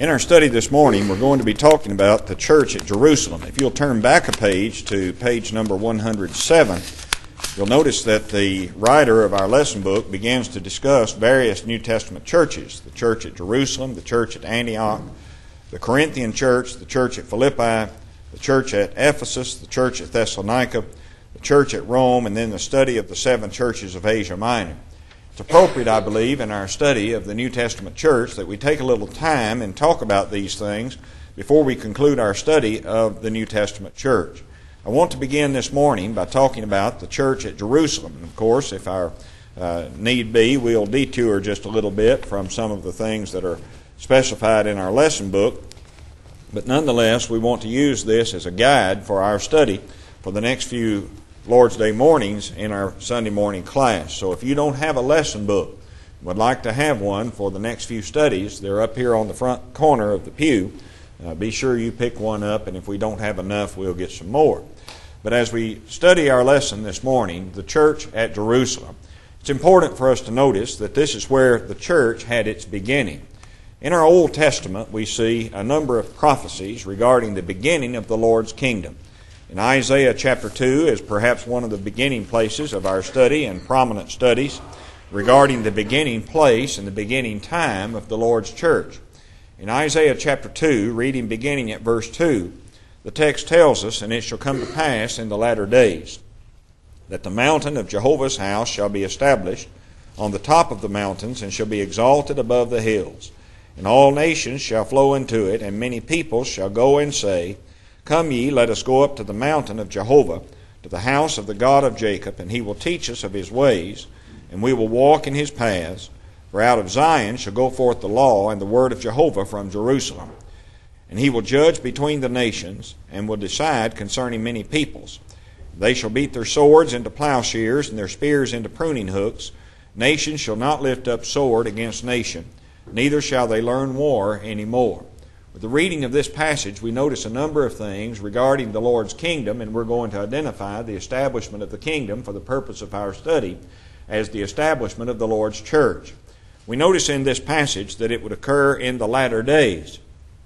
In our study this morning, we're going to be talking about the church at Jerusalem. If you'll turn back a page to page number 107, you'll notice that the writer of our lesson book begins to discuss various New Testament churches. The church at Jerusalem, the church at Antioch, the Corinthian church, the church at Philippi, the church at Ephesus, the church at Thessalonica, the church at Rome, and then the study of the 7 churches of Asia Minor. It's appropriate, I believe, in our study of the New Testament church that we take a little time and talk about these things before we conclude our study of the New Testament church. I want to begin this morning by talking about the church at Jerusalem. And of course, if our need be, we'll detour just a little bit from some of the things that are specified in our lesson book. But nonetheless, we want to use this as a guide for our study for the next few Lord's Day mornings in our Sunday morning class. So if you don't have a lesson book, would like to have one for the next few studies, they're up here on the front corner of the pew. Be sure you pick one up, and if we don't have enough, we'll get some more. But as we study our lesson this morning, the church at Jerusalem, it's important for us to notice that this is where the church had its beginning. In our Old Testament, we see a number of prophecies regarding the beginning of the Lord's kingdom. In Isaiah chapter 2 is perhaps one of the beginning places of our study and prominent studies regarding the beginning place and the beginning time of the Lord's church. In Isaiah chapter 2, reading beginning at verse 2, the text tells us, "And it shall come to pass in the latter days, that the mountain of Jehovah's house shall be established on the top of the mountains, and shall be exalted above the hills. And all nations shall flow into it, and many peoples shall go and say, Come ye, let us go up to the mountain of Jehovah, to the house of the God of Jacob, and he will teach us of his ways, and we will walk in his paths. For out of Zion shall go forth the law and the word of Jehovah from Jerusalem. And he will judge between the nations, and will decide concerning many peoples. They shall beat their swords into plowshares, and their spears into pruning hooks. Nation shall not lift up sword against nation, neither shall they learn war any more." With the reading of this passage, we notice a number of things regarding the Lord's kingdom, and we're going to identify the establishment of the kingdom for the purpose of our study as the establishment of the Lord's church. We notice in this passage that it would occur in the latter days,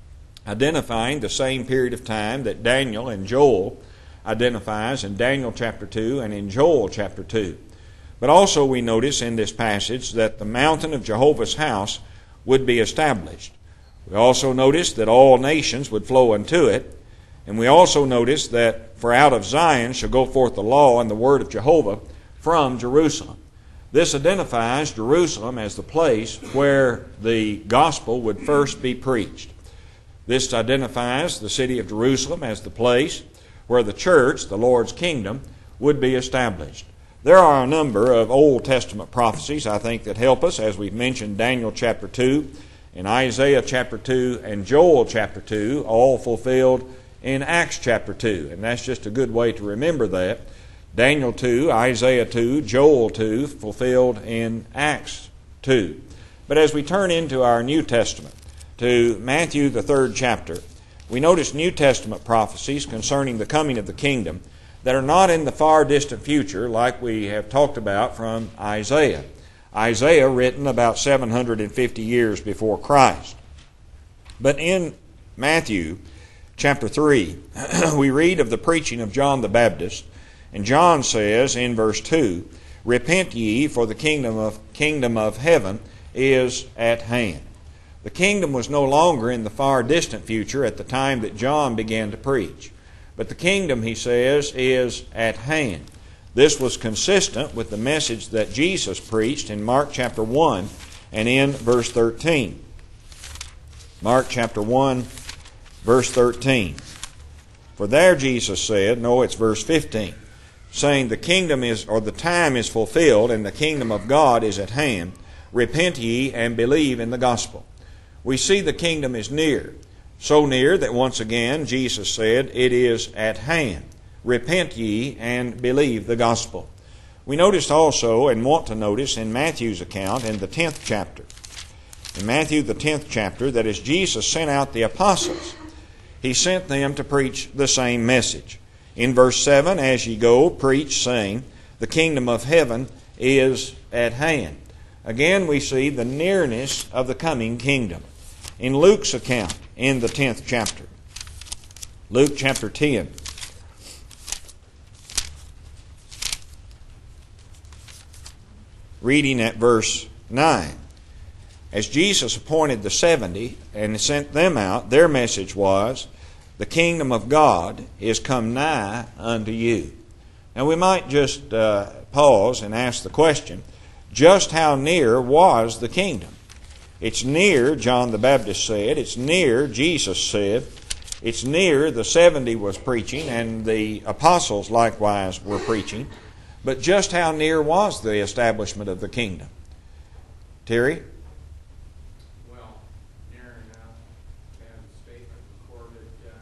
identifying the same period of time that Daniel and Joel identifies in Daniel chapter 2 and in Joel chapter 2. But also we notice in this passage that the mountain of Jehovah's house would be established. We also notice that all nations would flow unto it. And we also notice that for out of Zion shall go forth the law and the word of Jehovah from Jerusalem. This identifies Jerusalem as the place where the gospel would first be preached. This identifies the city of Jerusalem as the place where the church, the Lord's kingdom, would be established. There are a number of Old Testament prophecies, I think, that help us, as we've mentioned Daniel chapter 2, in Isaiah chapter 2 and Joel chapter 2, all fulfilled in Acts chapter 2. And that's just a good way to remember that. Daniel 2, Isaiah 2, Joel 2, fulfilled in Acts 2. But as we turn into our New Testament, to Matthew the 3rd chapter, we notice New Testament prophecies concerning the coming of the kingdom that are not in the far distant future like we have talked about from Isaiah. Isaiah written about 750 years before Christ. But in Matthew chapter 3, we read of the preaching of John the Baptist, and John says in verse 2, "Repent ye, for the kingdom of heaven is at hand." The kingdom was no longer in the far distant future at the time that John began to preach. But the kingdom, he says, is at hand. This was consistent with the message that Jesus preached in Mark chapter 1 and in verse 13. Mark chapter 1, verse 13. For there Jesus said, no, it's verse 15, saying, "The kingdom is, or the time is fulfilled, and the kingdom of God is at hand. Repent ye and believe in the gospel." We see the kingdom is near. So near that once again Jesus said, "It is at hand. Repent ye and believe the gospel." We noticed also, and want to notice in Matthew's account in the 10th chapter. In Matthew the 10th chapter, that as Jesus sent out the apostles, he sent them to preach the same message. In verse 7, "As ye go, preach, saying, the kingdom of heaven is at hand." Again we see the nearness of the coming kingdom. In Luke's account, in the 10th chapter, Luke chapter 10, reading at verse 9. As Jesus appointed the 70 and sent them out, their message was, "The kingdom of God is come nigh unto you." Now we might just pause and ask the question, just how near was the kingdom? It's near, John the Baptist said. It's near, Jesus said. It's near, the 70 was preaching, and the apostles likewise were preaching. But just how near was the establishment of the kingdom? Terry? Well, near enough to have a statement recorded that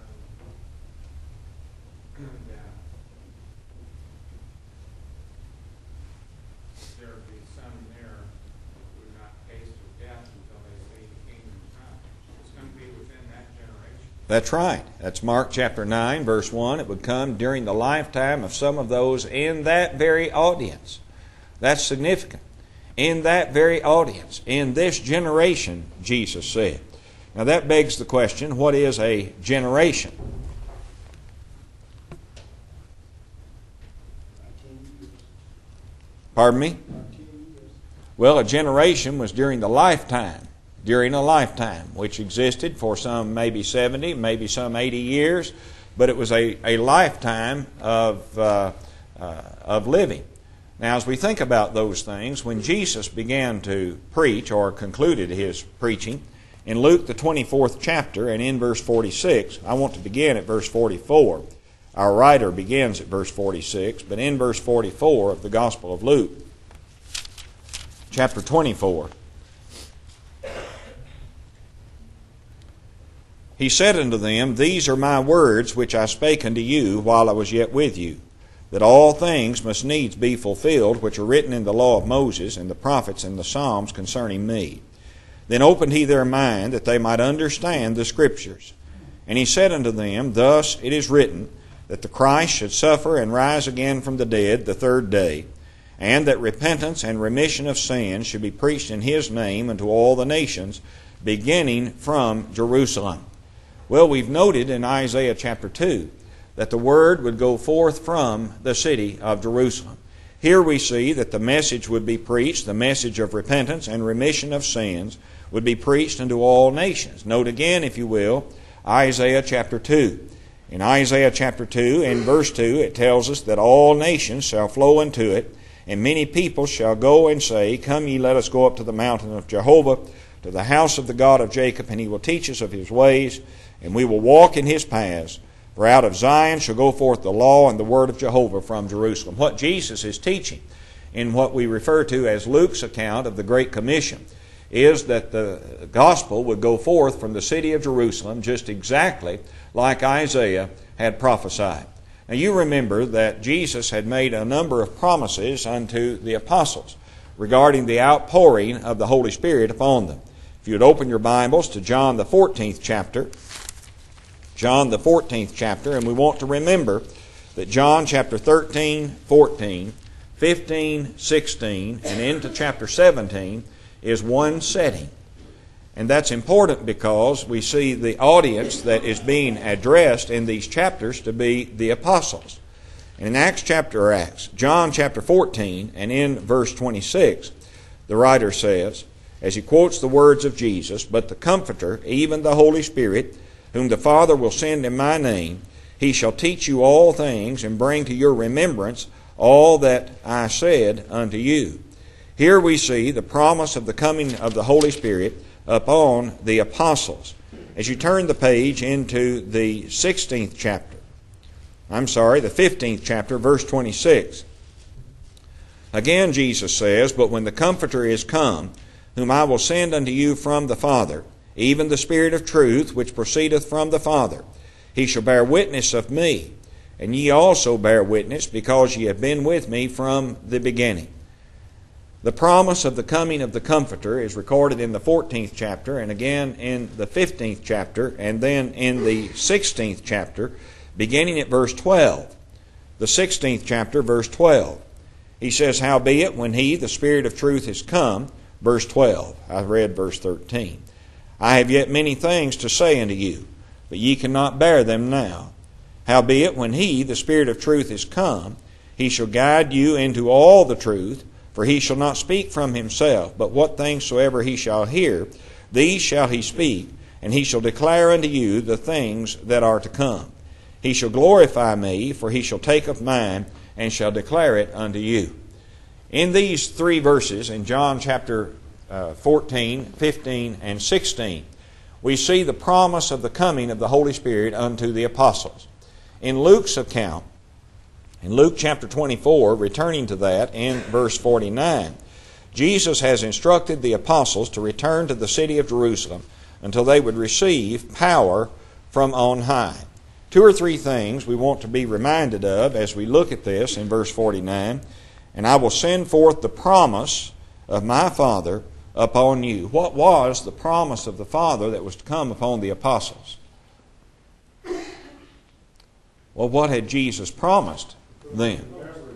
there would be some there who would not taste of death until they see the kingdom come. It's going to be within that generation. That's right. That's Mark chapter 9, verse 1. It would come during the lifetime of some of those in that very audience. That's significant. In that very audience, in this generation, Jesus said. Now that begs the question, what is a generation? Pardon me? Well, a generation was during a lifetime, which existed for some maybe 70, maybe some 80 years, but it was a lifetime of living. Now, as we think about those things, when Jesus began to preach or concluded his preaching, in Luke the 24th chapter and in verse 46, I want to begin at verse 44. Our writer begins at verse 46, but in verse 44 of the Gospel of Luke, chapter 24, he said unto them, "These are my words which I spake unto you while I was yet with you, that all things must needs be fulfilled which are written in the law of Moses and the prophets and the Psalms concerning me. Then opened he their mind that they might understand the Scriptures. And he said unto them, Thus it is written, that the Christ should suffer and rise again from the dead the third day, and that repentance and remission of sins should be preached in his name unto all the nations, beginning from Jerusalem." Well, we've noted in Isaiah chapter 2 that the word would go forth from the city of Jerusalem. Here we see that the message would be preached, the message of repentance and remission of sins would be preached unto all nations. Note again, if you will, Isaiah chapter 2. In Isaiah chapter 2, in verse 2, it tells us that all nations shall flow into it, and many people shall go and say, "Come ye, let us go up to the mountain of Jehovah, to the house of the God of Jacob, and he will teach us of his ways, and we will walk in his paths. For out of Zion shall go forth the law and the word of Jehovah from Jerusalem." What Jesus is teaching in what we refer to as Luke's account of the Great Commission is that the gospel would go forth from the city of Jerusalem just exactly like Isaiah had prophesied. Now you remember that Jesus had made a number of promises unto the apostles regarding the outpouring of the Holy Spirit upon them. If you would open your Bibles to John the 14th chapter, and we want to remember that John chapter 13, 14, 15, 16, and into chapter 17 is one setting. And that's important because we see the audience that is being addressed in these chapters to be the apostles. And in John chapter 14 and in verse 26, the writer says, as he quotes the words of Jesus, "But the Comforter, even the Holy Spirit, whom the Father will send in my name, he shall teach you all things and bring to your remembrance all that I said unto you." Here we see the promise of the coming of the Holy Spirit upon the apostles. As you turn the page into the 15th chapter, verse 26. Again Jesus says, "But when the Comforter is come, whom I will send unto you from the Father, even the Spirit of truth, which proceedeth from the Father, he shall bear witness of me, and ye also bear witness, because ye have been with me from the beginning." The promise of the coming of the Comforter is recorded in the 14th chapter, and again in the 15th chapter, and then in the 16th chapter, beginning at verse 12. The 16th chapter, verse 12. He says, "Howbeit, when he, the Spirit of truth, is come," verse 12. I read verse 13. I have yet many things to say unto you, but ye cannot bear them now. Howbeit, when He, the Spirit of truth, is come, He shall guide you into all the truth, for He shall not speak from Himself, but what things soever He shall hear, these shall He speak, and He shall declare unto you the things that are to come. He shall glorify me, for He shall take of mine, and shall declare it unto you. In these three verses, in John chapter 14, 15, and 16, we see the promise of the coming of the Holy Spirit unto the apostles. In Luke's account, in Luke chapter 24, returning to that in verse 49, Jesus has instructed the apostles to return to the city of Jerusalem until they would receive power from on high. Two or three things we want to be reminded of as we look at this in verse 49. And I will send forth the promise of my Father upon you. What was the promise of the Father that was to come upon the apostles? Well, what had Jesus promised them?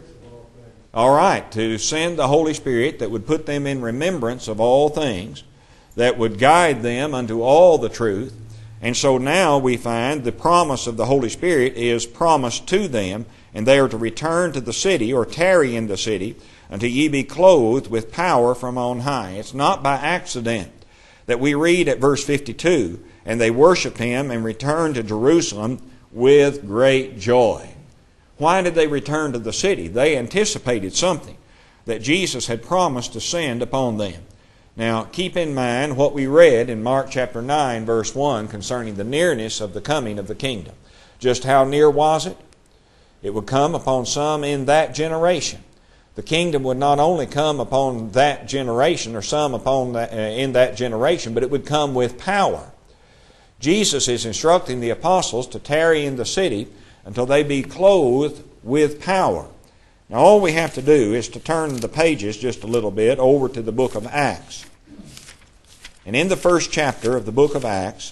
All right, to send the Holy Spirit that would put them in remembrance of all things, that would guide them unto all the truth. And so now we find the promise of the Holy Spirit is promised to them, and they are to return to the city, or tarry in the city, until ye be clothed with power from on high. It's not by accident that we read at verse 52, and they worshiped Him and returned to Jerusalem with great joy. Why did they return to the city? They anticipated something that Jesus had promised to send upon them. Now, keep in mind what we read in Mark chapter 9, verse 1, concerning the nearness of the coming of the kingdom. Just how near was it? It would come upon some in that generation. The kingdom would not only come upon that generation, or some upon in that generation, but it would come with power. Jesus is instructing the apostles to tarry in the city until they be clothed with power. Now, all we have to do is to turn the pages just a little bit over to the book of Acts. And in the first chapter of the book of Acts,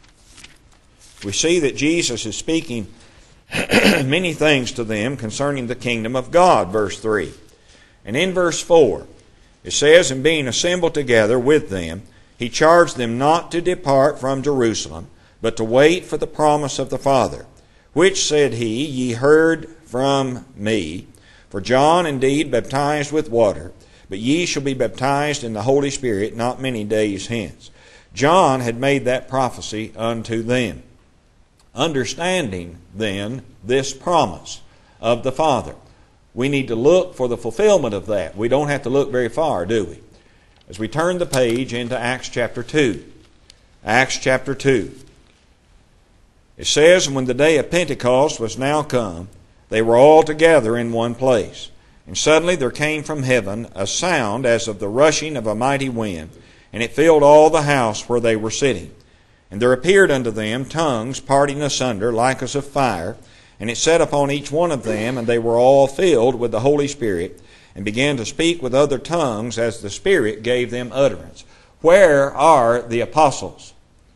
we see that Jesus is speaking many things to them concerning the kingdom of God, verse 3. And in verse 4, it says, And being assembled together with them, He charged them not to depart from Jerusalem, but to wait for the promise of the Father, which, said He, ye heard from me. For John indeed baptized with water, but ye shall be baptized in the Holy Spirit not many days hence. John had made that prophecy unto them. Understanding, then, this promise of the Father, we need to look for the fulfillment of that. We don't have to look very far, do we? As we turn the page into Acts chapter 2. Acts chapter 2. It says, And when the day of Pentecost was now come, they were all together in one place. And suddenly there came from heaven a sound as of the rushing of a mighty wind, and it filled all the house where they were sitting. And there appeared unto them tongues parting asunder like as of fire, and it sat upon each one of them, and they were all filled with the Holy Spirit, and began to speak with other tongues as the Spirit gave them utterance. Where are the apostles?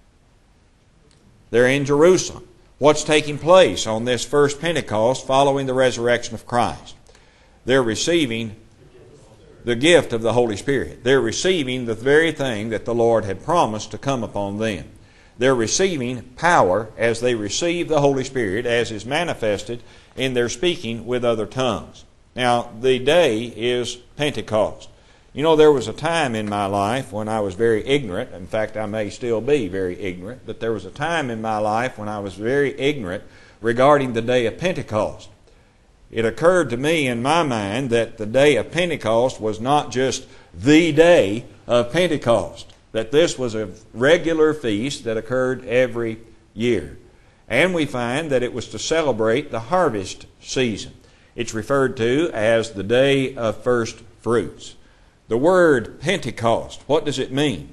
They're in Jerusalem. What's taking place on this first Pentecost following the resurrection of Christ? They're receiving the gift of the Holy Spirit. They're receiving the very thing that the Lord had promised to come upon them. They're receiving power as they receive the Holy Spirit, as is manifested in their speaking with other tongues. Now, the day is Pentecost. You know, there was a time in my life when I was very ignorant. In fact, I may still be very ignorant, but there was a time in my life when I was very ignorant regarding the day of Pentecost. It occurred to me in my mind that the day of Pentecost was not just the day of Pentecost, that this was a regular feast that occurred every year. And we find that it was to celebrate the harvest season. It's referred to as the day of first fruits. The word Pentecost, what does it mean?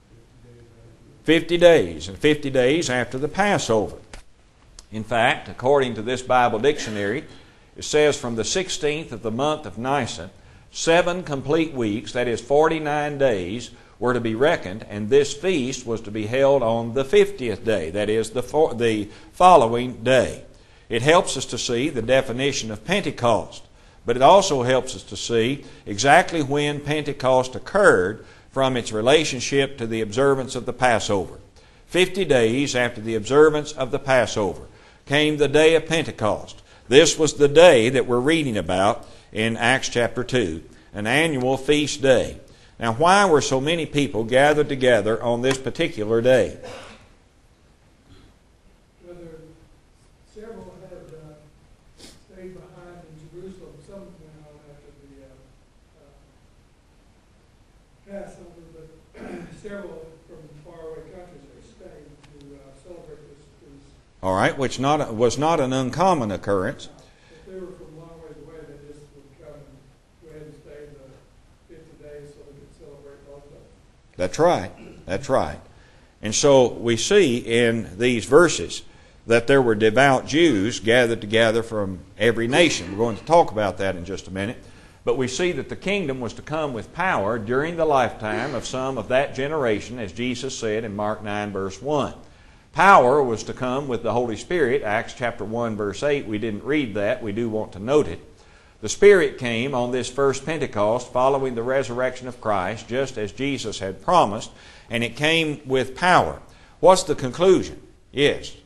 50 days, and 50 days after the Passover. In fact, according to this Bible dictionary, it says from the 16th of the month of Nisan, 7 complete weeks, that is 49 days, were to be reckoned, and this feast was to be held on the 50th day, that is the following day. It helps us to see the definition of Pentecost, but it also helps us to see exactly when Pentecost occurred from its relationship to the observance of the Passover. 50 days after the observance of the Passover came the day of Pentecost. This was the day that we're reading about in Acts chapter 2, an annual feast day. Now, why were so many people gathered together on this particular day? Whether several had stayed behind in Jerusalem, some went on after the Passover, but several from faraway countries had stayed to celebrate this. All right, which was not an uncommon occurrence. If they were from long ways away, they just would come and go ahead and stay the 50 days so they could celebrate both of them. That's right. That's right. And so we see in these verses that there were devout Jews gathered together from every nation. We're going to talk about that in just a minute. But we see that the kingdom was to come with power during the lifetime of some of that generation, as Jesus said in Mark 9, verse 1. Power was to come with the Holy Spirit. Acts chapter 1, verse 8. We didn't read that. We do want to note it. The Spirit came on this first Pentecost following the resurrection of Christ, just as Jesus had promised, and it came with power. What's the conclusion? Yes.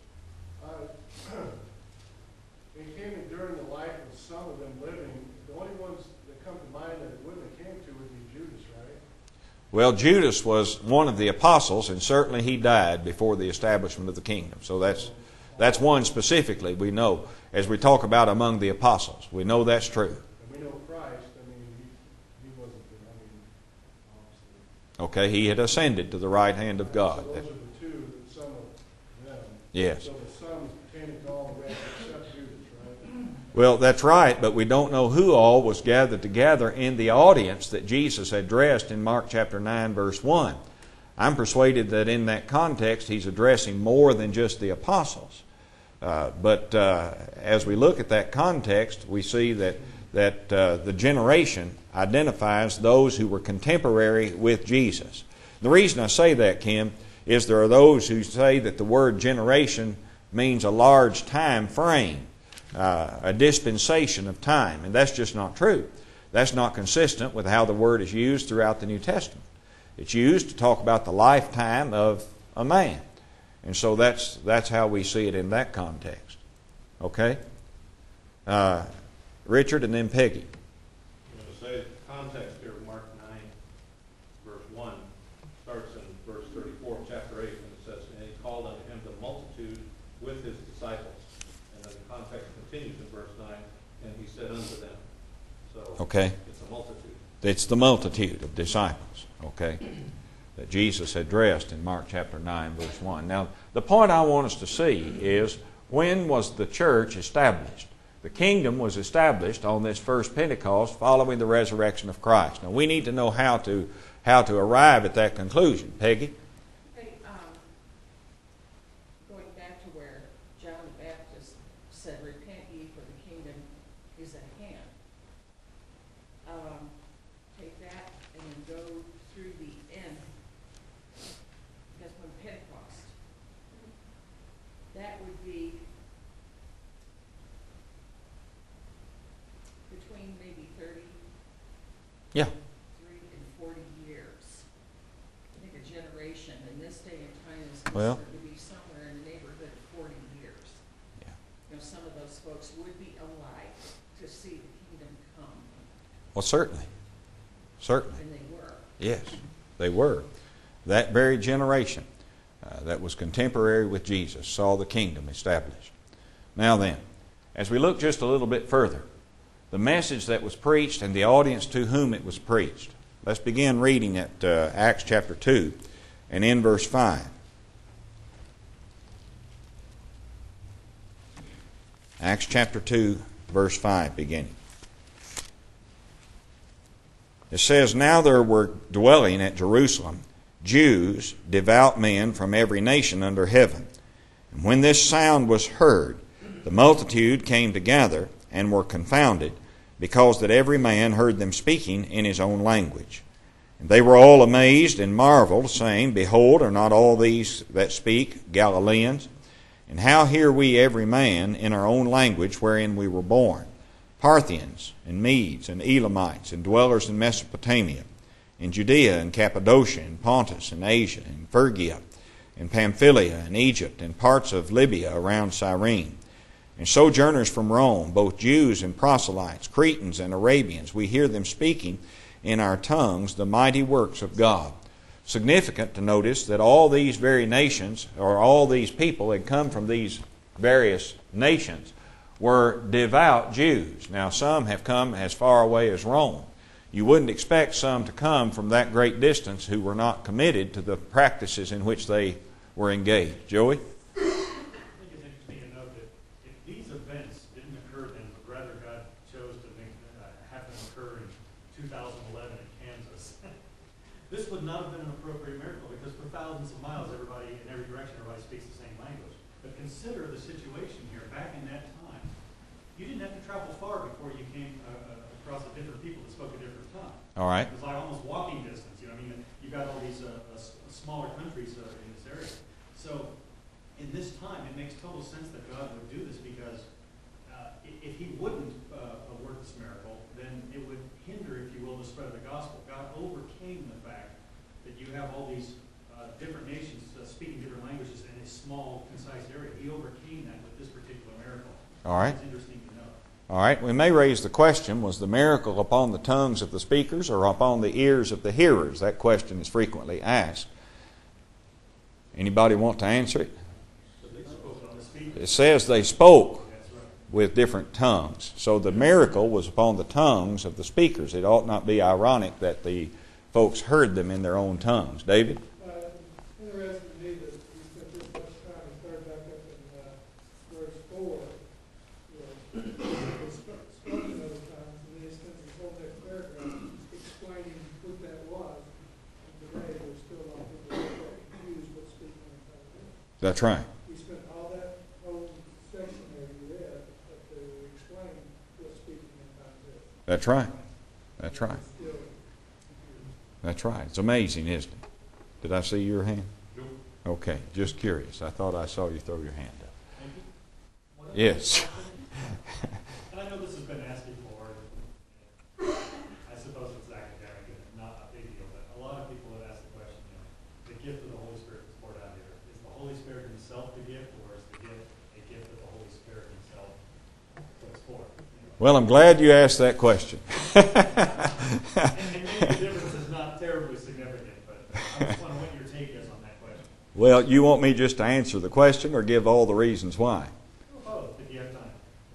It came in during the life of some of them living. The only ones that come to mind that it wouldn't have came to would be Judas, right? Well, Judas was one of the apostles, and certainly he died before the establishment of the kingdom. So that's one specifically we know as we talk about among the apostles. We know that's true. And we know Christ, he wasn't there. Obviously. Okay, he had ascended to the right hand of God. So those are the two, that some of them. Yes. So the sons pertaining to all the rest except Judas, right? Well, that's right, but we don't know who all was gathered together in the audience that Jesus addressed in Mark chapter 9, verse 1. I'm persuaded that in that context he's addressing more than just the apostles. But as we look at that context, we see that the generation identifies those who were contemporary with Jesus. The reason I say that, Kim, is there are those who say that the word generation means a large time frame, a dispensation of time, and that's just not true. That's not consistent with how the word is used throughout the New Testament. It's used to talk about the lifetime of a man. And so that's how we see it in that context. Okay? Richard and then Peggy. Say context here, Mark 9, verse 1, starts in verse 34 of chapter 8, and it says, and he called unto him the multitude with his disciples. And then the context continues in verse 9, and he said unto them. So Okay. it's a multitude. It's the multitude of disciples, okay, that Jesus addressed in Mark chapter 9, verse 1. Now, the point I want us to see is, when was the church established? The kingdom was established on this first Pentecost following the resurrection of Christ. Now, we need to know how to arrive at that conclusion. Peggy? Hey, going back to where John the Baptist said, repent ye, for the kingdom is at hand. Take that and then go through the end. Because when Pentecost, that would be between maybe 33 Yeah. and 40 years. I think a generation in this day and time is Well. considered to be somewhere in the neighborhood of 40 years. Yeah. You know, some of those folks would be alive to see the kingdom come, Well, certainly. Certainly. and they were. Yes, they were. That very generation that was contemporary with Jesus saw the kingdom established. Now then, as we look just a little bit further, the message that was preached and the audience to whom it was preached. Let's begin reading at Acts chapter 2 and in verse 5. Acts chapter 2, verse 5 beginning. It says, Now there were dwelling at Jerusalem Jews, devout men from every nation under heaven. And when this sound was heard, the multitude came together and were confounded, because that every man heard them speaking in his own language. And they were all amazed and marveled, saying, Behold, are not all these that speak Galileans? And how hear we every man in our own language wherein we were born? Parthians, and Medes, and Elamites, and dwellers in Mesopotamia, in Judea and Cappadocia and Pontus and Asia and Phrygia and Pamphylia and Egypt and parts of Libya around Cyrene. And sojourners from Rome, both Jews and proselytes, Cretans and Arabians, we hear them speaking in our tongues the mighty works of God. Significant to notice that all these very nations, or all these people that come from these various nations, were devout Jews. Now, some have come as far away as Rome. You wouldn't expect some to come from that great distance who were not committed to the practices in which they were engaged. Joey? I think it's interesting to note that if these events didn't occur then, but rather God chose to have them occur in 2011 in Kansas, this would not have been an appropriate miracle, because for thousands of miles, everybody in every direction, everybody speaks the same language. But consider the situation here. Back in that time, you didn't have to travel far before you came across a different people that spoke a different tongue. All right. It was like almost walking distance. You know, I mean, you've got all these smaller countries in this area. So, in this time, it makes total sense that God would do this, because if He wouldn't work this miracle, then it would hinder, if you will, the spread of the gospel. God overcame the fact that you have all these different nations speaking different languages in a small, concise area. He overcame that with this particular miracle. All right. It's interesting to know. All right. We may raise the question, was the miracle upon the tongues of the speakers or upon the ears of the hearers? That question is frequently asked. Anybody want to answer it? It says they spoke with different tongues. So the miracle was upon the tongues of the speakers. It ought not be ironic that the folks heard them in their own tongues. David? Interesting to me that we spent this much time and started back up in verse 4. They spoke in other tongues, and then he spends this whole next paragraph explaining what that was. And today there's still a lot of people that are confused what speaking in tongues is. That's right. We spent all that whole section there you read to explain what speaking in tongues is. That's right. That's right. Still confused. That's right. It's amazing, isn't it? Did I see your hand? Nope. Okay. Just curious. I thought I saw you throw your hand up. Thank you. What Yes. And I know this has been asked before. I suppose it's academic and not a big deal, but a lot of people have asked the question, the gift of the Holy Spirit that's poured out here. Is the Holy Spirit Himself the gift, or is the gift a gift that the Holy Spirit Himself puts forth? Well, I'm glad you asked that question. And maybe the difference is not terribly significant, but I just want to know what your take is on that question. Well, you want me just to answer the question or give all the reasons why? Both, if you have time.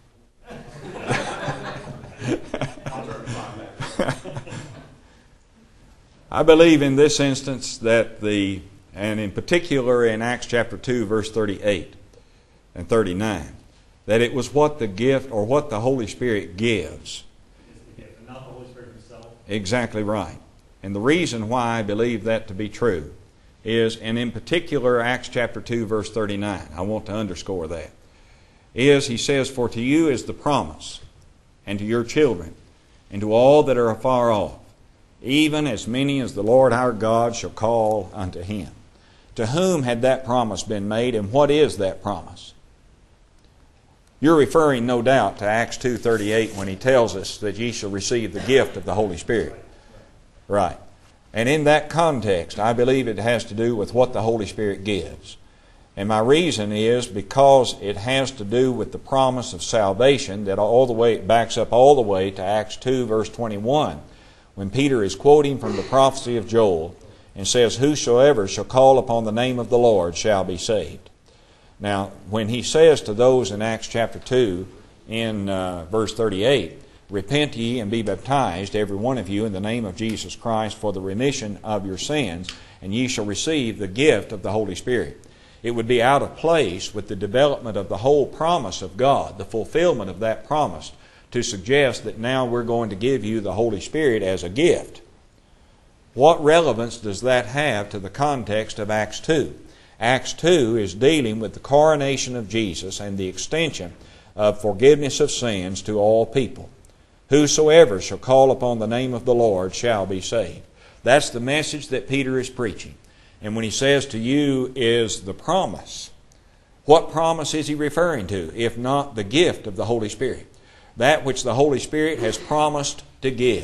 I believe in this instance that and in particular in Acts chapter 2, verse 38 and 39, that it was what the gift or what the Holy Spirit gives. Is the gift, and not the Holy Spirit Himself. Exactly right. And the reason why I believe that to be true is, and in particular Acts chapter 2, verse 39, I want to underscore that, is he says, "For to you is the promise, and to your children, and to all that are afar off, even as many as the Lord our God shall call unto Him." To whom had that promise been made, and what is that promise? You're referring, no doubt, to Acts 2:38 when he tells us that ye shall receive the gift of the Holy Spirit. Right. And in that context, I believe it has to do with what the Holy Spirit gives. And my reason is because it has to do with the promise of salvation that it backs up all the way to Acts 2, verse 21, when Peter is quoting from the prophecy of Joel and says, "Whosoever shall call upon the name of the Lord shall be saved." Now, when he says to those in Acts chapter 2 in verse 38, "Repent ye and be baptized, every one of you, in the name of Jesus Christ for the remission of your sins, and ye shall receive the gift of the Holy Spirit," it would be out of place with the development of the whole promise of God, the fulfillment of that promise, to suggest that now we're going to give you the Holy Spirit as a gift. What relevance does that have to the context of Acts 2? Acts 2 is dealing with the coronation of Jesus and the extension of forgiveness of sins to all people. Whosoever shall call upon the name of the Lord shall be saved. That's the message that Peter is preaching. And when he says to you is the promise, what promise is he referring to, if not the gift of the Holy Spirit? That which the Holy Spirit has promised to give.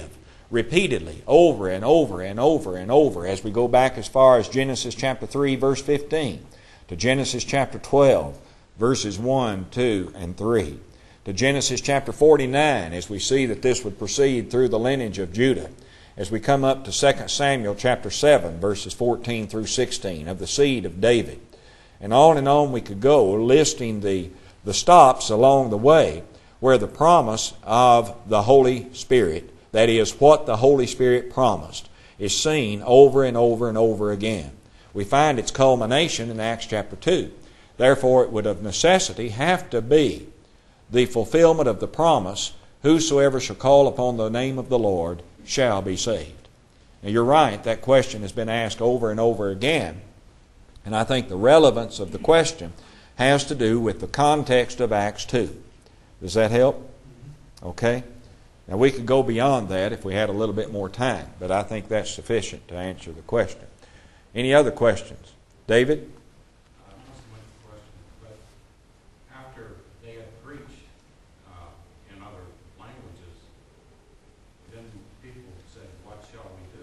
repeatedly, over and over and over and over, as we go back as far as Genesis chapter 3, verse 15, to Genesis chapter 12, verses 1, 2, and 3, to Genesis chapter 49, as we see that this would proceed through the lineage of Judah, as we come up to 2 Samuel chapter 7, verses 14 through 16, of the seed of David. And on we could go, listing the stops along the way where the promise of the Holy Spirit, that is, what the Holy Spirit promised, is seen over and over and over again. We find its culmination in Acts chapter 2. Therefore, it would of necessity have to be the fulfillment of the promise, whosoever shall call upon the name of the Lord shall be saved. Now, you're right, that question has been asked over and over again. And I think the relevance of the question has to do with the context of Acts 2. Does that help? Okay. Now we could go beyond that if we had a little bit more time, but I think that's sufficient to answer the question. Any other questions? David? Not so much a question, but after they had preached in other languages, then people said, "What shall we do?"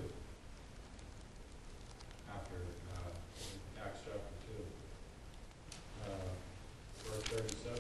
After Acts chapter 2, verse 37.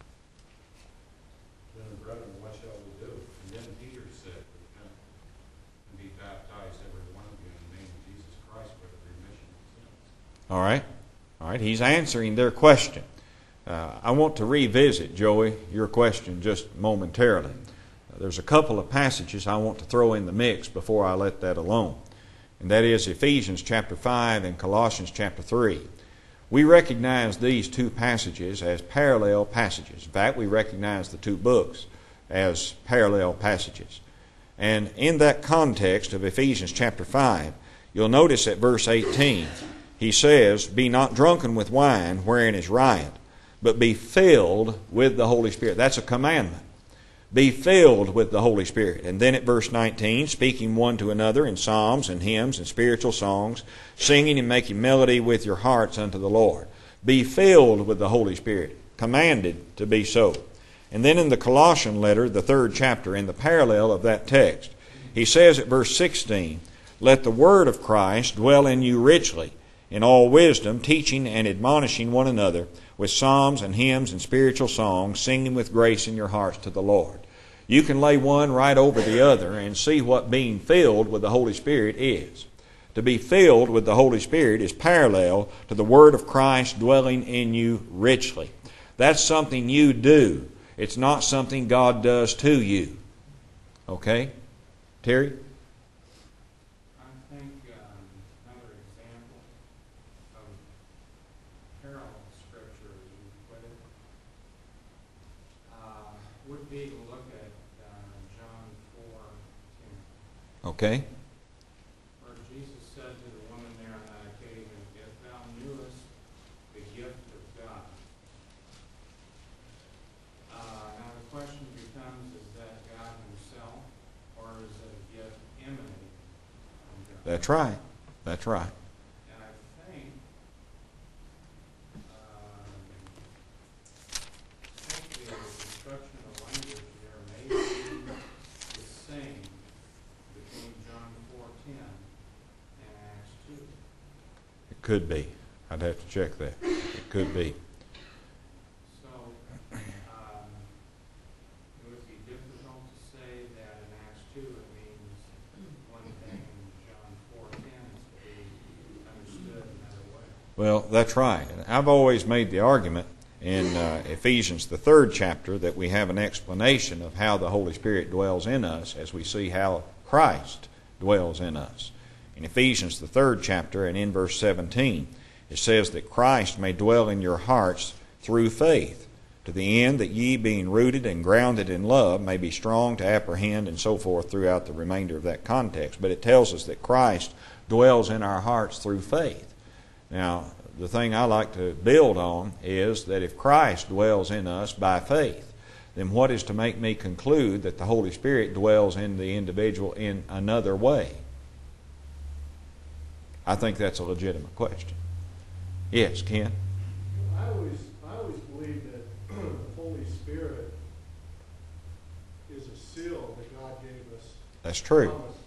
Then, brethren, what shall we do? And then Peter said, "Repent and be baptized, every one of you, in the name of Jesus Christ for the remission of sins." All right. All right. He's answering their question. I want to revisit, Joey, your question just momentarily. There's a couple of passages I want to throw in the mix before I let that alone. And that is Ephesians chapter 5 and Colossians chapter 3. We recognize these two passages as parallel passages. In fact, we recognize the two books as parallel passages. And in that context of Ephesians chapter 5, you'll notice at verse 18, he says, "Be not drunken with wine, wherein is riot, but be filled with the Holy Spirit." That's a commandment. Be filled with the Holy Spirit. And then at verse 19, speaking one to another in psalms and hymns and spiritual songs, singing and making melody with your hearts unto the Lord. Be filled with the Holy Spirit. Commanded to be so. And then in the Colossian letter, the 3rd chapter, in the parallel of that text, he says at verse 16, "Let the word of Christ dwell in you richly, in all wisdom, teaching and admonishing one another with psalms and hymns and spiritual songs, singing with grace in your hearts to the Lord." You can lay one right over the other and see what being filled with the Holy Spirit is. To be filled with the Holy Spirit is parallel to the Word of Christ dwelling in you richly. That's something you do. It's not something God does to you. Okay? Terry? I think another example of parallel scripture, as you put it, would be to look at John 4:10, Okay. where Jesus said to the woman there on that occasion, "If thou knewest the gift of God." Now the question becomes, is that God himself, or is it a gift emanating from God? That's right. That's right. And I think the construction of language there may be the same between John 4:10 and Acts 2. It could be. I'd have to check that. It could be. So it would be difficult to say that in Acts 2 it means one thing and John 4:10 is to be understood another way. Well, that's right. And I've always made the argument in Ephesians, the 3rd chapter, that we have an explanation of how the Holy Spirit dwells in us as we see how Christ dwells in us. In Ephesians, the 3rd chapter, and in verse 17, it says that Christ may dwell in your hearts through faith, to the end that ye, being rooted and grounded in love, may be strong to apprehend, and so forth throughout the remainder of that context. But it tells us that Christ dwells in our hearts through faith. Now, the thing I like to build on is that if Christ dwells in us by faith, then what is to make me conclude that the Holy Spirit dwells in the individual in another way? I think that's a legitimate question. Yes, Ken? I always believe that the Holy Spirit is a seal that God gave us. That's true. Promise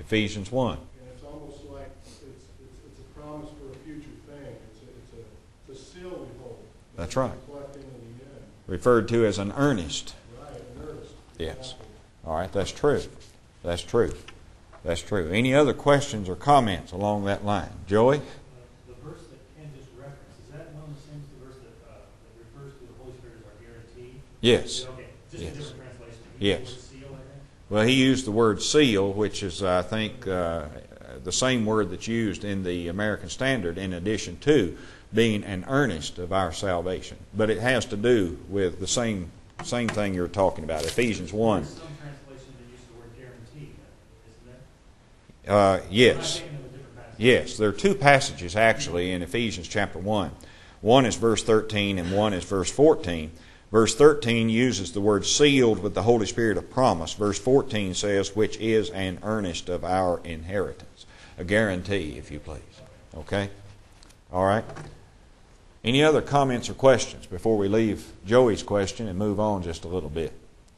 Ephesians 1. And it's almost like it's a promise for a future thing. It's a seal we hold. That's right. Collecting in the end. Referred to as an earnest. Right, an earnest. Yes. Exactly. All right, that's true. That's true. That's true. Any other questions or comments along that line? Joey? The verse that Ken just referenced, is that one of the same as the verse that refers to the Holy Spirit as our guarantee? Yes. Okay, just Yes. a different translation. Yes. The word seal, I think. Well, he used the word seal, which is, I think, the same word that's used in the American Standard, in addition to being an earnest of our salvation. But it has to do with the same thing you're talking about, Ephesians 1. There's some translations that use the word guarantee, isn't there? Yes. I'm thinking of a different passage. Yes, there are two passages actually in Ephesians chapter 1. One is verse 13 and one is verse 14. Verse 13 uses the word sealed with the Holy Spirit of promise. Verse 14 says, which is an earnest of our inheritance. A guarantee, if you please. Okay? All right? Any other comments or questions before we leave Joey's question and move on just a little bit?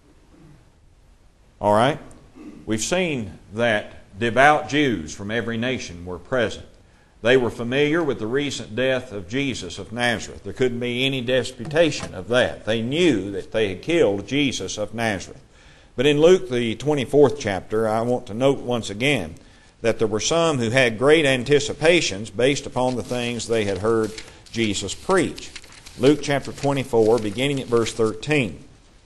All right? We've seen that devout Jews from every nation were present. They were familiar with the recent death of Jesus of Nazareth. There couldn't be any disputation of that. They knew that they had killed Jesus of Nazareth. But in Luke, the 24th chapter, I want to note once again that there were some who had great anticipations based upon the things they had heard Jesus preach. Luke chapter 24, beginning at verse 13.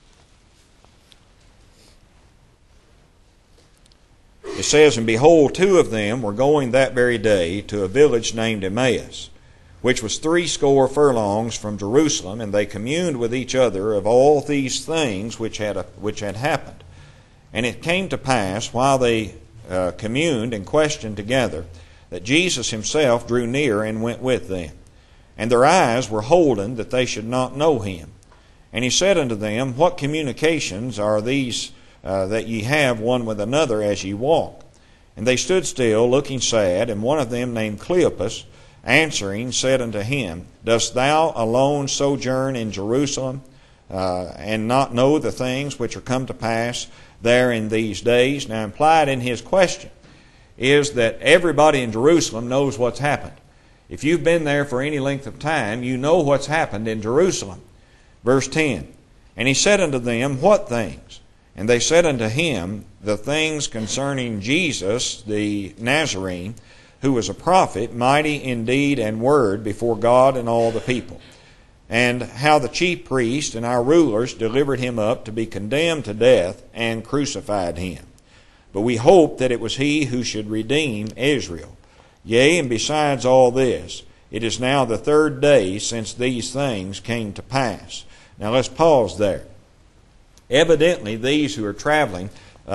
It says, and behold, two of them were going that very day to a village named Emmaus, which was 80 furlongs from Jerusalem, and they communed with each other of all these things which had happened. And it came to pass, while they communed and questioned together, that Jesus himself drew near and went with them. And their eyes were holden that they should not know him. And he said unto them, what communications are these that ye have one with another as ye walk? And they stood still, looking sad, and one of them named Cleopas, answering, said unto him, dost thou alone sojourn in Jerusalem, and not know the things which are come to pass there in these days? Now, implied in his question is that everybody in Jerusalem knows what's happened. If you've been there for any length of time, you know what's happened in Jerusalem. Verse 10, and he said unto them, what things? And they said unto him, the things concerning Jesus the Nazarene, who was a prophet, mighty in deed and word before God and all the people, and how the chief priests and our rulers delivered him up to be condemned to death and crucified him. But we hope that it was he who should redeem Israel. Yea, and besides all this, it is now the 3rd day since these things came to pass. Now let's pause there. Evidently, these who are traveling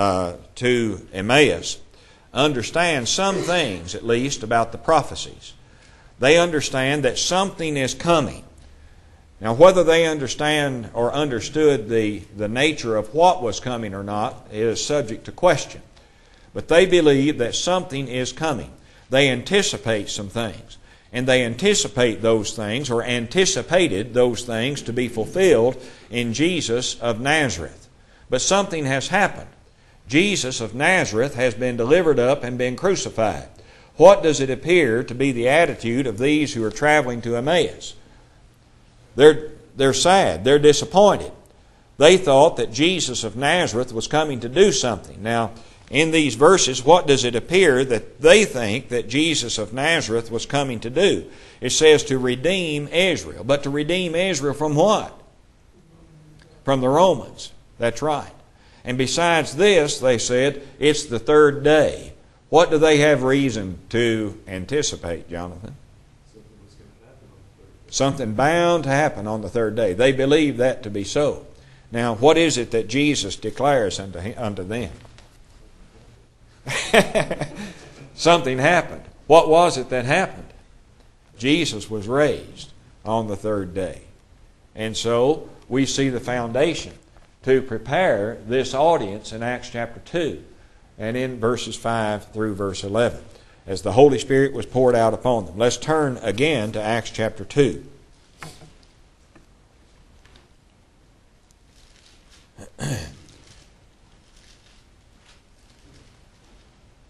to Emmaus understand some things, at least, about the prophecies. They understand that something is coming. Now, whether they understand or understood the nature of what was coming or not is subject to question. But they believe that something is coming. They anticipate some things. And they anticipate those things, or anticipated those things, to be fulfilled in Jesus of Nazareth. But something has happened. Jesus of Nazareth has been delivered up and been crucified. What does it appear to be the attitude of these who are traveling to Emmaus? They're sad. They're disappointed. They thought that Jesus of Nazareth was coming to do something. Now, in these verses, what does it appear that they think that Jesus of Nazareth was coming to do? It says to redeem Israel. But to redeem Israel from what? From the Romans. That's right. And besides this, they said, it's the 3rd day. What do they have reason to anticipate, Jonathan? Something bound to happen on the 3rd day. They believe that to be so. Now, what is it that Jesus declares unto them? Something happened. What was it that happened? Jesus was raised on the 3rd day. And so we see the foundation to prepare this audience in Acts chapter 2 and in verses 5 through verse 11 as the Holy Spirit was poured out upon them. Let's turn again to Acts chapter 2.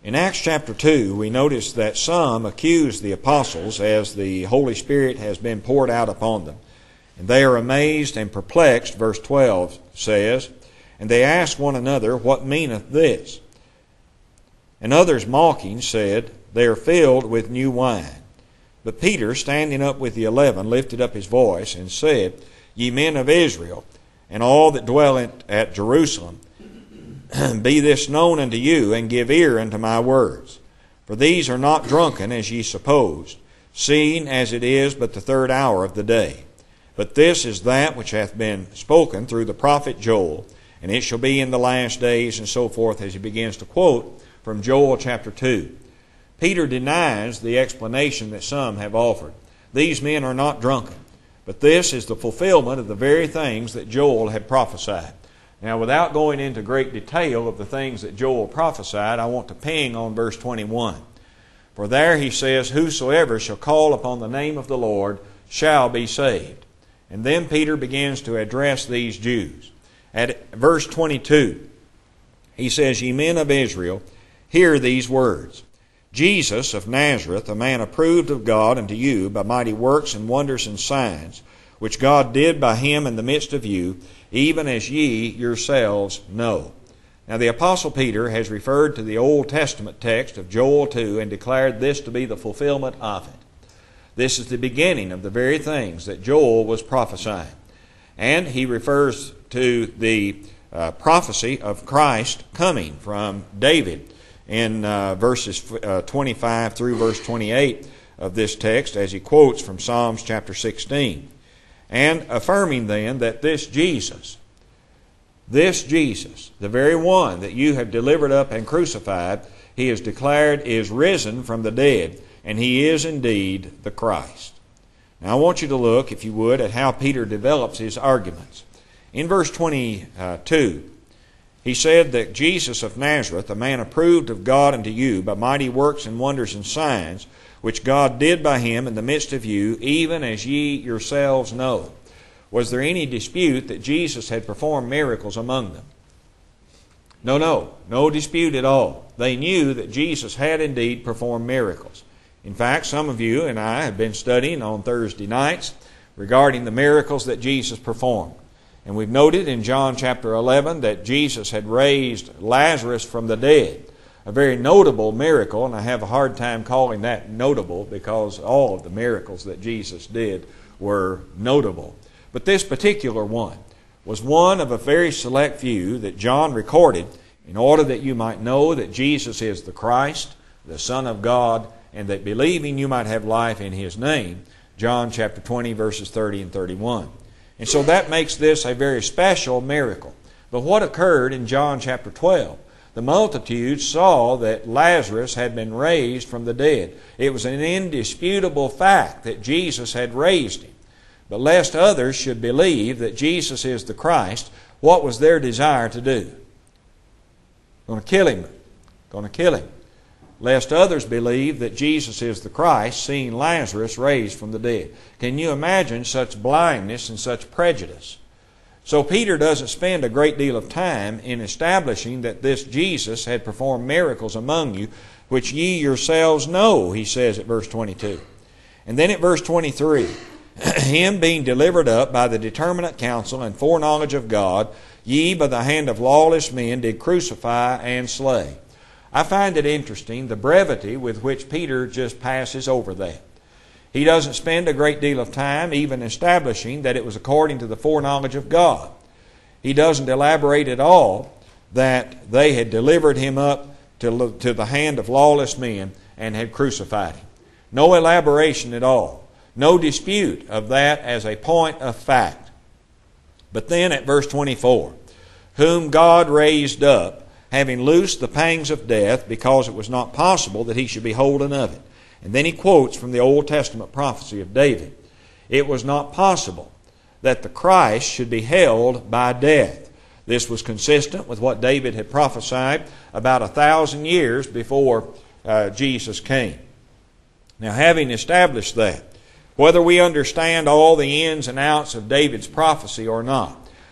In Acts chapter 2, we notice that some accuse the apostles as the Holy Spirit has been poured out upon them. And they are amazed and perplexed, verse 12 says, and they ask one another, what meaneth this? And others mocking said, they are filled with new wine. But Peter, standing up with the 11, lifted up his voice and said, Ye men of Israel, and all that dwell at Jerusalem, be this known unto you, and give ear unto my words. For these are not drunken, as ye supposed, seeing as it is but the third hour of the day. But this is that which hath been spoken through the prophet Joel, and it shall be in the last days, and so forth, as he begins to quote from Joel chapter 2. Peter denies the explanation that some have offered. These men are not drunken, but this is the fulfillment of the very things that Joel had prophesied. Now, without going into great detail of the things that Joel prophesied, I want to ping on verse 21. For there he says, Whosoever shall call upon the name of the Lord shall be saved. And then Peter begins to address these Jews. At verse 22, he says, Ye men of Israel, hear these words. Jesus of Nazareth, a man approved of God unto you by mighty works and wonders and signs, which God did by him in the midst of you, even as ye yourselves know. Now the Apostle Peter has referred to the Old Testament text of Joel 2 and declared this to be the fulfillment of it. This is the beginning of the very things that Joel was prophesying. And he refers to the prophecy of Christ coming from David in verses 25 through verse 28 of this text, as he quotes from Psalms chapter 16. And affirming then that this Jesus, the very one that you have delivered up and crucified, he is declared is risen from the dead, and he is indeed the Christ. Now I want you to look, if you would, at how Peter develops his arguments. In verse 22, he said that Jesus of Nazareth, a man approved of God unto you by mighty works and wonders and signs, which God did by him in the midst of you, even as ye yourselves know. Was there any dispute that Jesus had performed miracles among them? No dispute at all. They knew that Jesus had indeed performed miracles. In fact, some of you and I have been studying on Thursday nights regarding the miracles that Jesus performed. And we've noted in John chapter 11 that Jesus had raised Lazarus from the dead. A very notable miracle, and I have a hard time calling that notable because all of the miracles that Jesus did were notable. But this particular one was one of a very select few that John recorded in order that you might know that Jesus is the Christ, the Son of God, and that believing you might have life in His name. John chapter 20 verses 30 and 31. And so that makes this a very special miracle. But what occurred in John chapter 12? The multitude saw that Lazarus had been raised from the dead. It was an indisputable fact that Jesus had raised him. But lest others should believe that Jesus is the Christ, what was their desire to do? Going to kill him. Lest others believe that Jesus is the Christ, seeing Lazarus raised from the dead. Can you imagine such blindness and such prejudice? So Peter doesn't spend a great deal of time in establishing that this Jesus had performed miracles among you, which ye yourselves know, he says at verse 22. And then at verse 23, him being delivered up by the determinate counsel and foreknowledge of God, ye by the hand of lawless men did crucify and slay. I find it interesting the brevity with which Peter just passes over that. He doesn't spend a great deal of time even establishing that it was according to the foreknowledge of God. He doesn't elaborate at all that they had delivered him up to the hand of lawless men and had crucified him. No elaboration at all. No dispute of that as a point of fact. But then at verse 24, whom God raised up, having loosed the pangs of death, because it was not possible that he should be holden of it. And then he quotes from the Old Testament prophecy of David. It was not possible that the Christ should be held by death. This was consistent with what David had prophesied about 1,000 years before Jesus came. Now, having established that, whether we understand all the ins and outs of David's prophecy or not,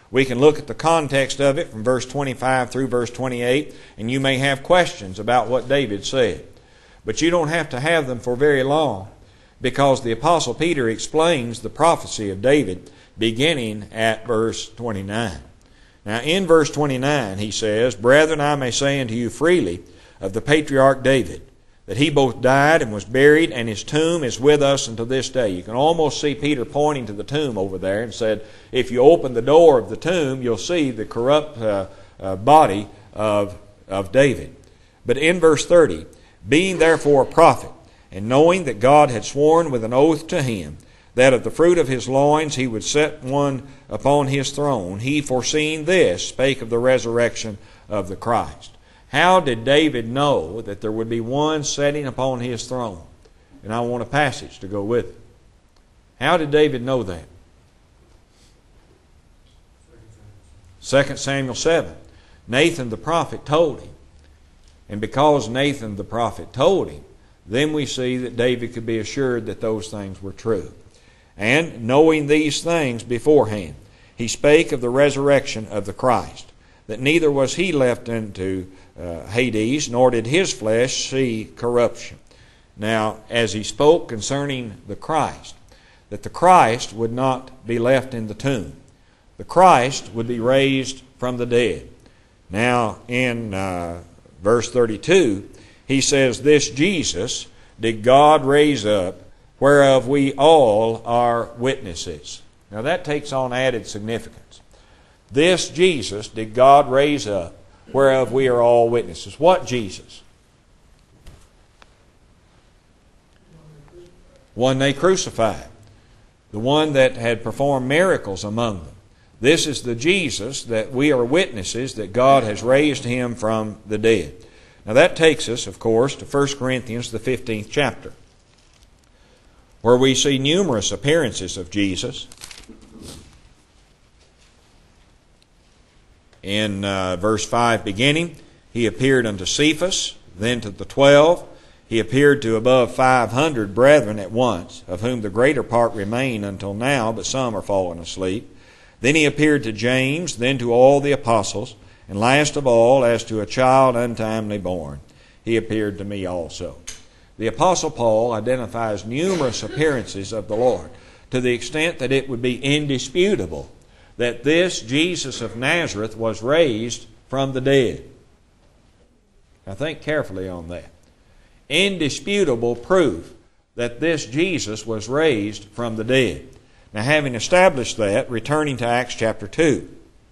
We can look at the context of it from verse 25 through verse 28, and you may have questions about what David said. But you don't have to have them for very long, because the Apostle Peter explains the prophecy of David beginning at verse 29. Now in verse 29 he says, "Brethren, I may say unto you freely of the patriarch David, that he both died and was buried, and his tomb is with us unto this day." You can almost see Peter pointing to the tomb over there and said, if you open the door of the tomb, you'll see the corrupt body of David. But in verse 30, "Being therefore a prophet, and knowing that God had sworn with an oath to him, that of the fruit of his loins he would set one upon his throne, he foreseeing this spake of the resurrection of the Christ." How did David know that there would be one sitting upon his throne? And I want a passage to go with it. How did David know that? 2 Samuel 7. Nathan the prophet told him. And because Nathan the prophet told him, then we see that David could be assured that those things were true. And knowing these things beforehand, he spake of the resurrection of the Christ, that neither was he left into Hades, nor did his flesh see corruption. Now, as he spoke concerning the Christ, that the Christ would not be left in the tomb. The Christ would be raised from the dead. Now, in verse 32, he says, "This Jesus did God raise up, whereof we all are witnesses." Now that takes on added significance. This Jesus did God raise up, whereof we are all witnesses. What Jesus? One they crucified. The one that had performed miracles among them. This is the Jesus that we are witnesses that God has raised him from the dead. Now that takes us, of course, to 1 Corinthians, the 15th chapter, where we see numerous appearances of Jesus. In verse 5 beginning, he appeared unto Cephas, then to the 12. He appeared to above 500 brethren at once, of whom the greater part remain until now, but some are fallen asleep. Then he appeared to James, then to all the apostles, and last of all, as to a child untimely born, he appeared to me also. The Apostle Paul identifies numerous appearances of the Lord, to the extent that it would be indisputable that this Jesus of Nazareth was raised from the dead. Now think carefully on that. Indisputable proof that this Jesus was raised from the dead. Now having established that, returning to Acts chapter 2.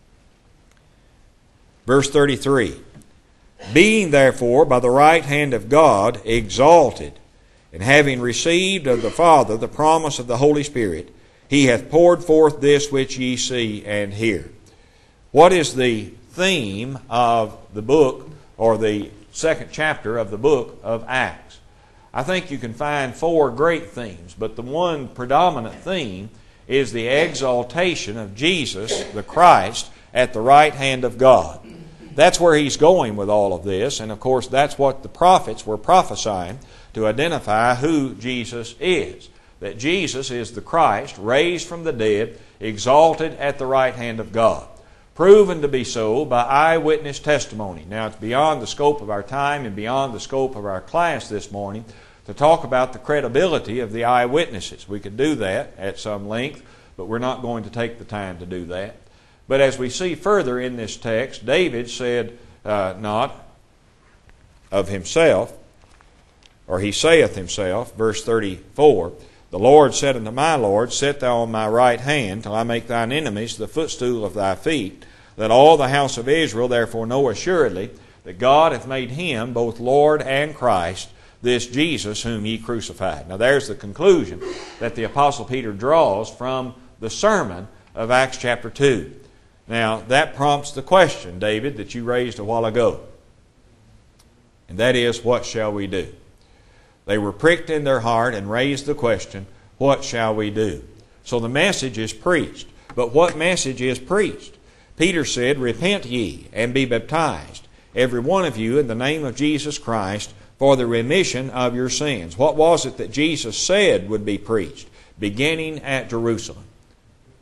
Verse 33. "Being therefore by the right hand of God exalted, and having received of the Father the promise of the Holy Spirit, he hath poured forth this which ye see and hear." What is the theme of the book, or the second chapter of the book of Acts? I think you can find four great themes, but the one predominant theme is the exaltation of Jesus, the Christ, at the right hand of God. That's where he's going with all of this, and of course that's what the prophets were prophesying to identify who Jesus is. That Jesus is the Christ, raised from the dead, exalted at the right hand of God. Proven to be so by eyewitness testimony. Now it's beyond the scope of our time and beyond the scope of our class this morning to talk about the credibility of the eyewitnesses. We could do that at some length, but we're not going to take the time to do that. But as we see further in this text, David said not of himself, or he saith himself, verse 34, "The Lord said unto my Lord, Sit thou on my right hand, till I make thine enemies the footstool of thy feet. Let all the house of Israel therefore know assuredly that God hath made him both Lord and Christ, this Jesus whom ye crucified." Now there's the conclusion that the Apostle Peter draws from the sermon of Acts chapter 2. Now that prompts the question, David, that you raised a while ago. And that is, what shall we do? They were pricked in their heart and raised the question, what shall we do? So the message is preached. But what message is preached? Peter said, "Repent ye, and be baptized, every one of you, in the name of Jesus Christ, for the remission of your sins." What was it that Jesus said would be preached? Beginning at Jerusalem.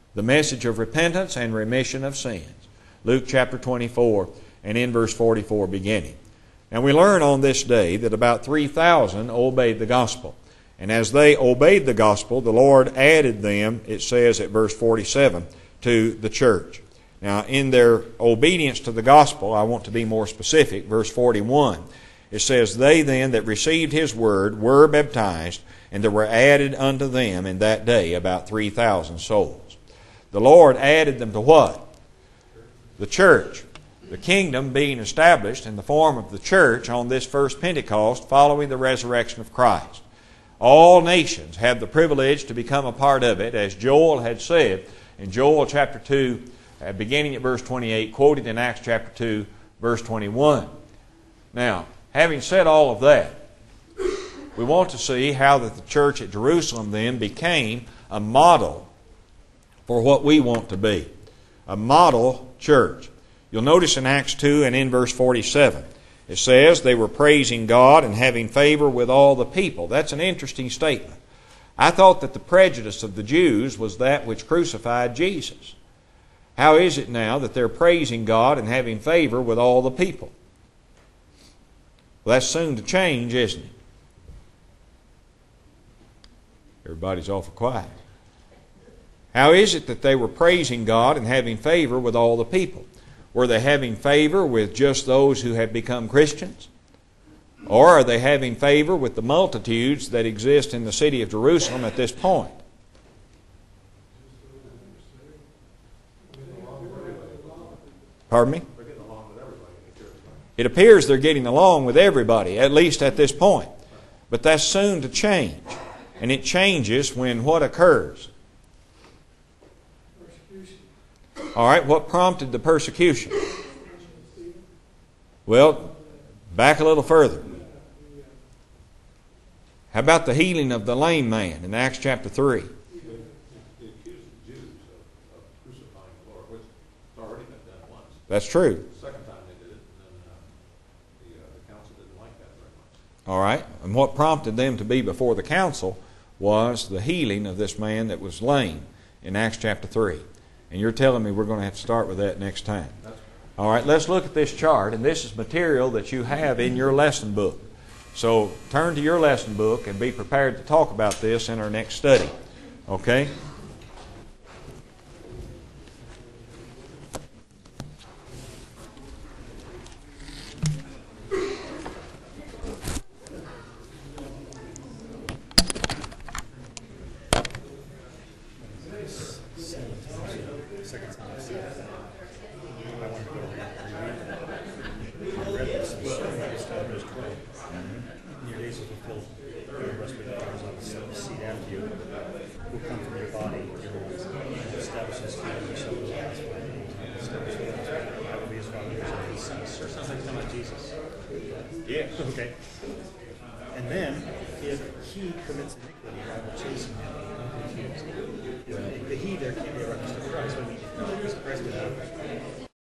the message of repentance and remission of sins. Luke chapter 24 and in verse 44 beginning. And we learn on this day that about 3,000 obeyed the gospel. And as they obeyed the gospel, the Lord added them, it says at verse 47, to the church. Now, in their obedience to the gospel, I want to be more specific. Verse 41, it says, They then that received his word were baptized, and there were added unto them in that day about 3,000 souls. The Lord added them to what? The church. The kingdom being established in the form of the church on this first Pentecost following the resurrection of Christ. All nations have the privilege to become a part of it, as Joel had said in Joel chapter 2, beginning at verse 28, quoted in Acts chapter 2, verse 21. Now, having said all of that, we want to see how that the church at Jerusalem then became a model for what we want to be. A model church. You'll notice in Acts 2 and in verse 47, it says they were praising God and having favor with all the people. That's an interesting statement. I thought that the prejudice of the Jews was that which crucified Jesus. How is it now that they're praising God and having favor with all the people? Well, that's soon to change, isn't it? Everybody's awful quiet. How is it that they were praising God and having favor with all the people? Were they having favor with just those who had become Christians? Or are they having favor with the multitudes that exist in the city of Jerusalem at this point? Pardon me? It appears they're getting along with everybody, at least at this point. But that's soon to change. And it changes when what occurs? All right, what prompted the persecution? Well, back a little further. How about the healing of the lame man in Acts chapter 3? They accused the Jews of crucifying the Lord, which has already been done once. That's true. The second time they did it, and then the council didn't like that very much. All right, and what prompted them to be before the council was the healing of this man that was lame in Acts chapter 3. And you're telling me we're going to have to start with that next time. All right, let's look at this chart. And this is material that you have in your lesson book. So turn to your lesson book and be prepared to talk about this in our next study. Okay? Yes. Okay. And then, if he commits iniquity, I will chasten him. The he there can't be a reference to Christ, but he's Christ